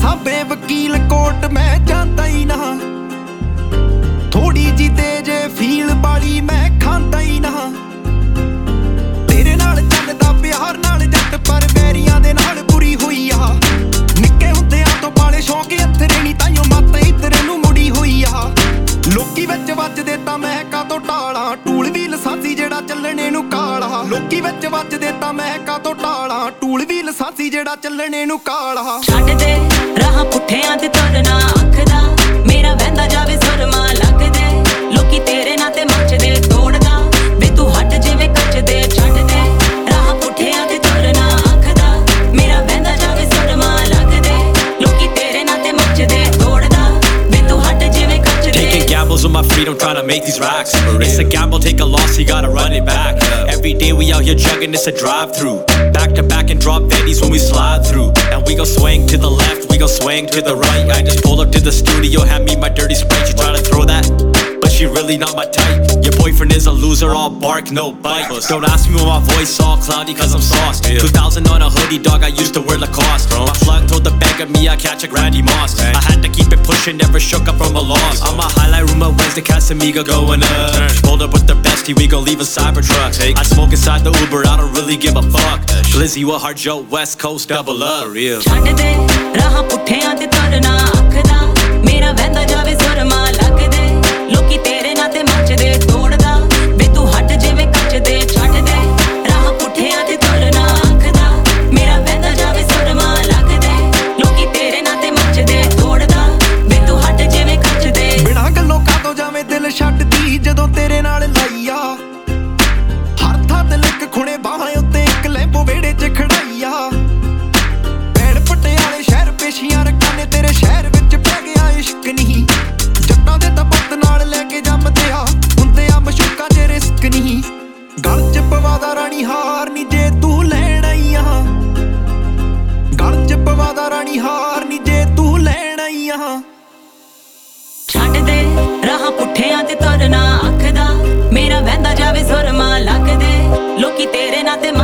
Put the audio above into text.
ਸਾਬੇ ਵਕੀਲ ਕੋਰਟ ਮੈਂ ਜਾਂਦਾ ਹੀ ਨਾ, ਥੋੜੀ ਜੀ ਤੇਜ ਫੀਲ ਵਾਲੀ ਮੈਂ ਖਾਂਦਾ ਹੀ ਨਾ। ਤੇਰੇ ਨਾਲ ਚੱਲਦਾ ਪਿਆਰ ਨਾਲ ਜੱਟ ਪਰ ਵੈਰੀਆਂ ਦੇ ਨਾਲ ਬੁਰੀ ਹੋਈ ਆ। ਨਿੱਕੇ ਹੁੰਦਿਆਂ ਤੋਂ ਪਾਲੇ ਸ਼ੌਂਕ ਅਥਰੇ ਨੀ ਤਾਈਓ ਮੱਤ ਇੱਧਰ ਨੂੰ ਮੁੜੀ ਹੋਈ ਆ। ਲੋਕੀ ਵਿੱਚ ਵੱਜਦੇ ਤਾਂ ਮੈਂ ਕਾਤੋਂ ਟਾਲਾਂ, ਟੂਲ ਵੀ ਲਸਾਂਸੀ ਜਿਹੜਾ ਚੱਲਣੇ ਨੂੰ ਕਾਲਾ। ਲੋਕੀ ਵਿੱਚ ਵੱਜਦੇ ਤਾਂ ਮੈਂ ਕਾਤੋਂ ਟਾਲਾਂ, ਟੂਲ ਵੀ ਲਸਾਂਸੀ ਜਿਹੜਾ ਚੱਲਣੇ ਨੂੰ ਕਾਲਾ। ਛੱਡ ਦੇ ਰਾਹਾਂ ਪੁੱਠਿਆਂ ਤੇ ਤੁਰਨਾ ਅੱਖਦਾ, ਮੇਰਾ ਵਹਿੰਦਾ ਜਾਵੇ ਸੁਰਮਾ ਲੱਗਦੇ। ਲੋਕੀ ਤੇਰੇ ਨਾਂ ਤੇ ਮੱਚਦੇ ਤੋੜਦਾ, ਵੇ ਤੂੰ ਹੱਟ ਜਿਵੇਂ ਕੱਚਦੇ। ਛੱਡ ਦੇ ਰਾਹਾਂ ਪੁੱਠਿਆਂ ਤੇ ਤੁਰਨਾ ਅੱਖਦਾ, ਮੇਰਾ ਵਹਿੰਦਾ ਜਾਵੇ ਸੁਰਮਾ ਲੱਗਦੇ। ਲੋਕੀ ਤੇਰੇ ਨਾਂ ਤੇ ਮੱਚਦੇ ਤੋੜਦਾ, ਵੇ ਤੂੰ ਹੱਟ ਜਿਵੇਂ ਕੱਚਦੇ। Taking gambles with my freedom, trying to make these racks. It's a gamble, take a loss, you gotta run it back. Every day we out here chugging, it's a drive-through. Back to back and drop Betty's when we slide through. And we gon' swing to the left, we gon' swing to the right. I just pull up to the studio, hand me my dirty Sprite. You tryna throw that? But she really not my type. Your boyfriend is a loser, all bark, no bite. Don't ask me why my voice all cloudy, cause I'm sauced. 2000 on a hoodie, dog, I used to wear Lacoste. My plug told the bag of me I catch a Randy Moss. I had to keep it pushing, never shook up from a loss. I'm a highlight room of Wednesday, Casamiga going up. Pulled up with the bestie, we gon' leave a Cybertruck. I smoke inside the Uber, I don't really give a fuck. Glizzy with hard Joe, West Coast, double up. Real. ਛੱਡ ਦੇ ਰਾਹਾਂ ਪੁੱਠਿਆਂ ਤੇ ਤੁਰਨਾ ਅੱਖਦਾ, ਮੇਰਾ ਵਹਿੰਦਾ ਜਾਵੇ ਸੁਰਮਾ ਲੱਗਦੇ। ਲੋਕੀ ਤੇਰੇ ਨਾਂ ਤੇ ਮੱਚਦੇ ਤੋੜਦਾ, ਵੇ ਤੂੰ ਹੱਟ ਜਿਵੇਂ ਕੱਚਦੇ। ਛੱਡ ਦੇ ਰਾਹਾਂ ਪੁੱਠਿਆਂ ਤੇ ਤੁਰਨਾ ਅੱਖਦਾ, ਮੇਰਾ ਵਹਿੰਦਾ ਜਾਵੇ ਸੁਰਮਾ ਲੱਗਦੇ। ਲੋਕੀ ਤੇਰੇ ਨਾਂ ਤੇ ਮੱਚਦੇ ਤੋੜਦਾ, ਵੇ ਤੂੰ ਹੱਟ ਜਿਵੇਂ ਕੱਚਦੇ। ਬਿਨਾਂ ਗੱਲੋਂ ਕਾਤੋਂ ਜਾਵੇਂ ਦਿਲ ਛੱਡਦੀ ਜਦੋਂ ਤੇਰੇ ਨਾਲ ਲਾਈ ਆ। ਹਰ ਥਾਂ ਤੇ ਲਿਕ ਖੁਣੇ ਬਾਹਾਂ ਉੱਤੇ ਇੱਕ ਲੈਂਬੋ ਵਿਹੜੇ 'ਚ ਖੜਾਈ ਆ। ਭੈਣ ਪਟਿਆਲੇ ਸ਼ਹਿਰ ਪੇਸ਼ੀਆਂ ਰੱਖਾਂ ਨੇ ਤੇਰੇ ਸ਼ਹਿਰ ਵਿੱਚ ਪੈ ਗਿਆ ਇਸ਼ਕ ਨਹੀਂ। ਜੱਟਾਂ ਦੇ ਤਾਂ ਪੁੱਤ ਨਾਲ ਲੈ ਕੇ ਜੰਮਦੇ ਆ, ਹੁੰਦੇ ਆ ਮਸ਼ੂਕਾਂ 'ਚ ਰਿਸਕ ਨਹੀਂ। ਗਲ 'ਚ ਪਵਾਦਾ ਰਾਣੀ ਹਾਰ ਨੀ ਜੇ ਤੂੰ ਲੈਣ ਆਈ ਆ। ਗਲ 'ਚ ਪਵਾਦਾ ਰਾਣੀ ਹਾਰ ਨੀ ਜੇ ਤੂੰ ਲੈਣ ਆਈ ਆ। ਛੱਡ ਦੇ ਰਾਹਾਂ ਪੁੱਠਿਆਂ ਤੇ ਤੁਰਨਾ ਅੱਖਦਾ, ਮੇਰਾ ਵਹਿੰਦਾ ਜਾਵੇ ਸੁਰਮਾ ਲੱਗਦੇ। ਲੋਕੀ ਤੇਰੇ ਨਾਂ ਤੇ